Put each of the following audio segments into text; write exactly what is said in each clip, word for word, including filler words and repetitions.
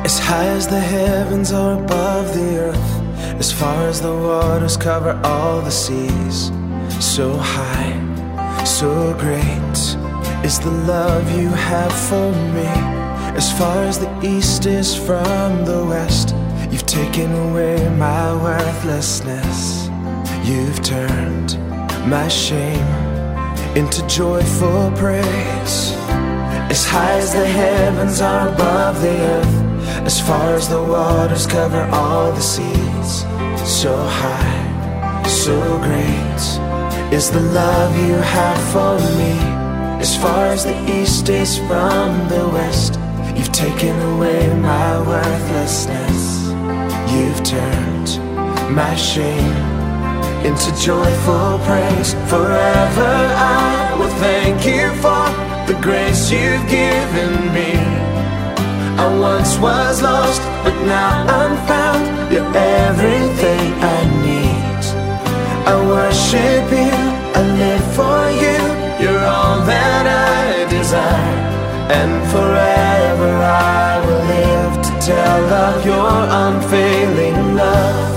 As high as the heavens are above the earth, as far as the waters cover all the seas. So high, so great is the love you have for me. As far as the east is from the west, you've taken away my worthlessness. You've turned my shame into joyful praise. As high as the heavens are above the earth, as far as the waters cover all the seas. So high, so great is the love you have for me. As far as the east is from the west, you've taken away my worthlessness. You've turned my shame into joyful praise. Forever I will thank you for the grace you've given me. I once was lost, but now I'm found. You're everything I need. I worship you, I live for you. You're all that I desire, and forever I will live to tell of your unfailing love.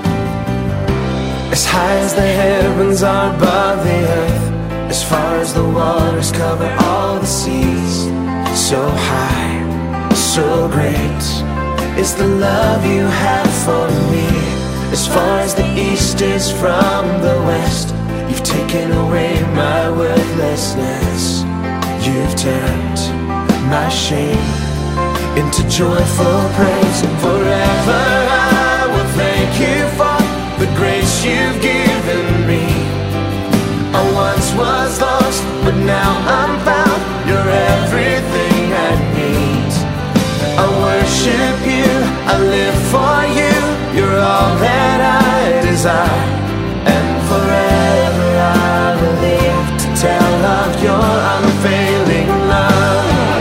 As high as the heavens are above the earth, as far as the waters cover all the seas. So high, so great is the love you have for me. As far as the east is from the west, you've taken away my worthlessness. You've turned my shame into joyful praise. And forever I will thank you for the grace you've given me. I once was lost, but now I'm found. You're everything I need. I worship you, I live for you. You're all that I desire, and forever I will live to tell of your unfailing love.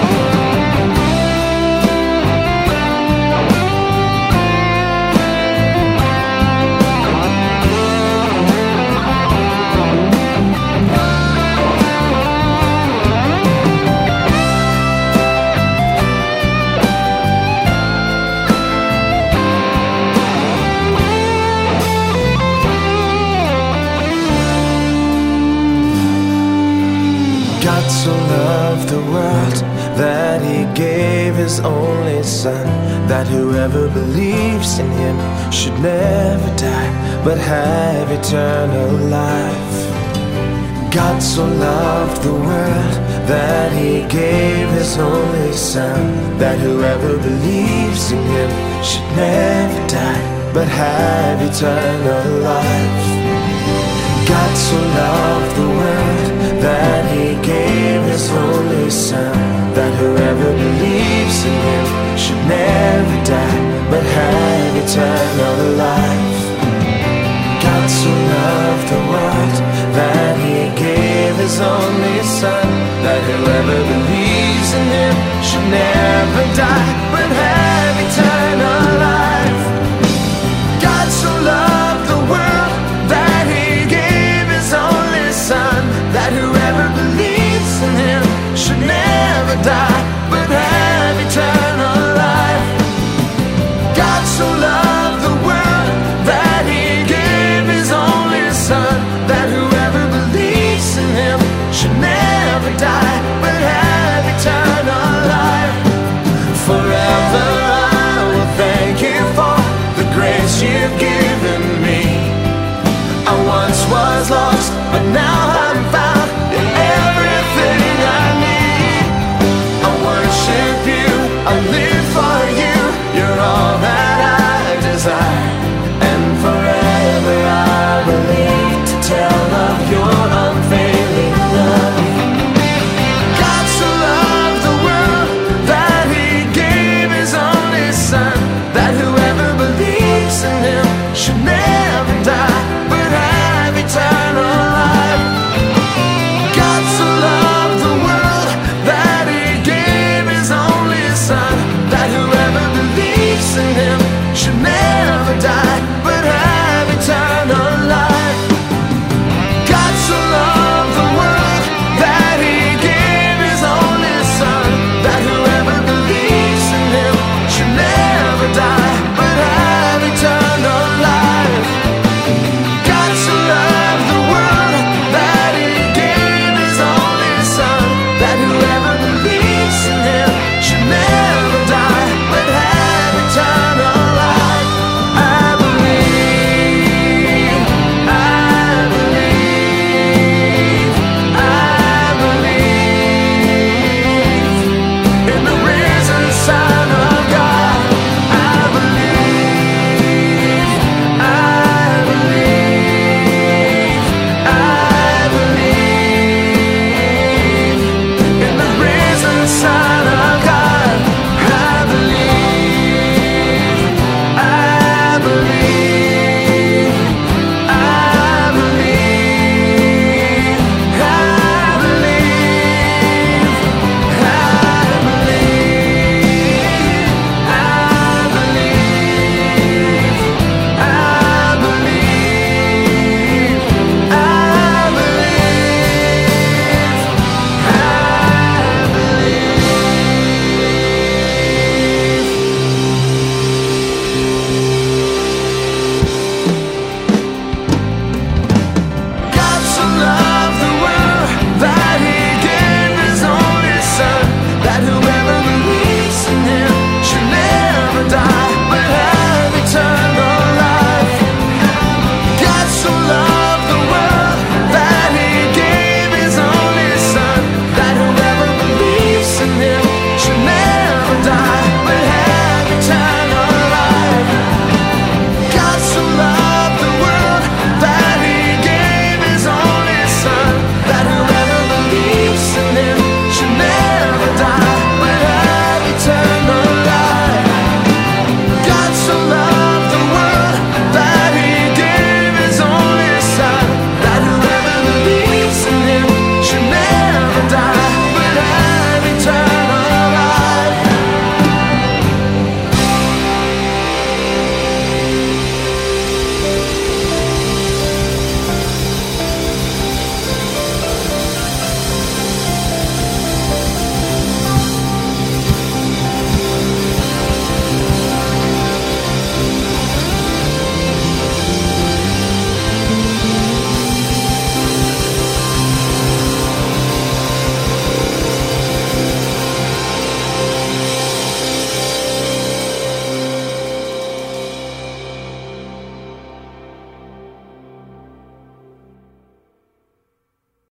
God so loved the world that he gave his only son, that whoever believes in him should never die, but have eternal life. God so loved the world that he gave his only son, that whoever believes in him should never die, but have eternal life. God so loved the world that he gave his only son, that whoever believes in him should never die, but have eternal life. God so loved the world that he gave his only son, that whoever believes in him should never die, but have eternal life. God so loved the world that he gave his only son, that whoever believes in him should never die, but have eternal life. God so loved the world that he gave his only son, that whoever believes in him should never die, but have eternal life. Forever I will thank you for the grace you've given me. I once was lost, but now